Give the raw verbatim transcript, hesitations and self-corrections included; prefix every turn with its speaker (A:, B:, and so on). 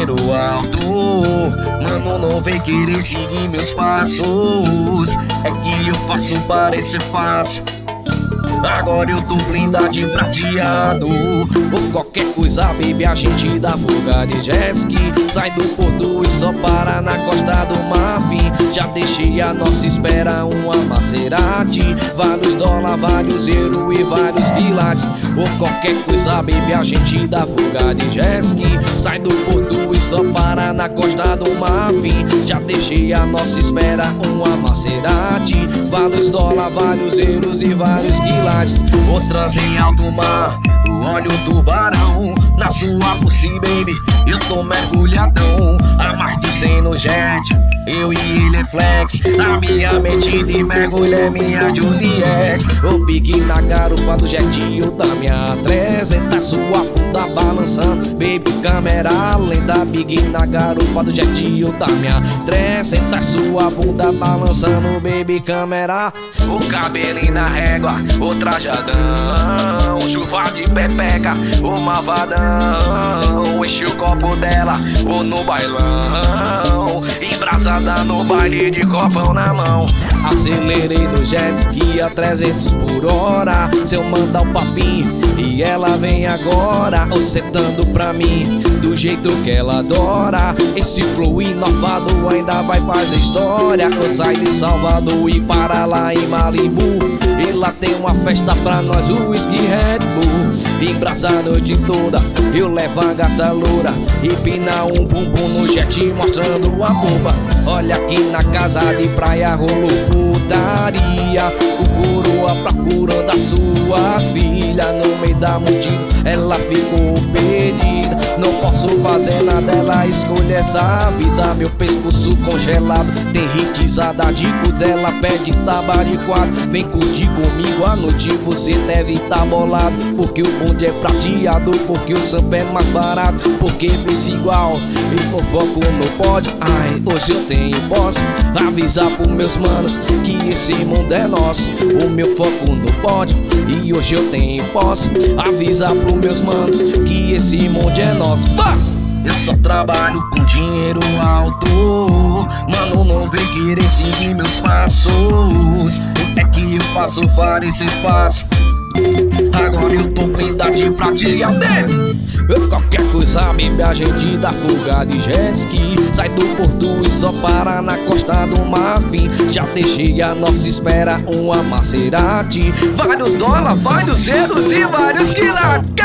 A: dinheiro alto. Mano, não vem querer seguir meus passos. É que eu faço parecer fácil. Agora eu tô blindado prateado. Ou qualquer coisa, baby, a gente dá fuga de jet ski. Sai do porto e só para na costa do Marfim. Já deixei a nossa espera uma Maserati. Vários dólares, vários euros e vários quilates. Ou qualquer coisa, baby, a gente dá fuga de jet ski. Sai do porto e só para na costa do Marfim. Já deixei a nossa espera uma Maserati. Vários dólares, vários euros e vários quilates. Outras em alto mar, olha o tubarão. Na sua pussy, baby, eu tô mergulhadão. A mais de cem no jet, eu e ele é flex. A minha mente de mergulho é minha Juliette. O pique na garupa do jet, eu da minha trezentos. Sua bunda balançando, baby, câmera lenta. Big na garupa do jet, eu da minha trezentos. Sua bunda balançando, baby, câmera. O cabelinho na régua, o trajadão. Chuva de pepeca, o malvadão. Enche o copo dela, ou no bailão. Embrasada no baile de copão na mão. Acelerei no jet ski a trezentos por hora. Se eu mandar o papinho e ela vem agora, ocetando pra mim do jeito que ela adora. Esse flow inovado ainda vai fazer história. Eu saio de Salvador e para lá em Malibu. E lá tem uma festa pra nós, o whisky Red Bull. Embrasa a noite toda, eu levo a gata loura. E pina um bumbum no jet mostrando a bomba. Olha aqui na casa de praia rolou putaria. O coroa procurando a sua filha. No meio da multidão ela ficou perdida. Não posso fazer nada, ela escolhe essa vida. Meu pescoço congelado, tem ritizada de dela. Pede taba de quatro, vem curtir comigo à noite. Você deve tá bolado, porque o bonde é prateado. Porque o samba é mais barato, porque pensa igual e fofoco não pode. Ai, hoje eu tenho posse, avisar pros meus manos que esse mundo é nosso. O meu foco não pode, e hoje eu tenho posse, avisar pros meus manos que esse mundo é nosso. Bah! Eu só trabalho com dinheiro alto. Mano, não vem querer seguir meus passos. É que eu faço parecer fácil. Agora eu tô blindado pra te atender. Qualquer coisa, baby, a gente dá fuga de jet ski. Sai do porto e só para na costa do Marfim. Já deixei a nossa espera uma Maserati. Vários dólares, vários euros e vários quilates.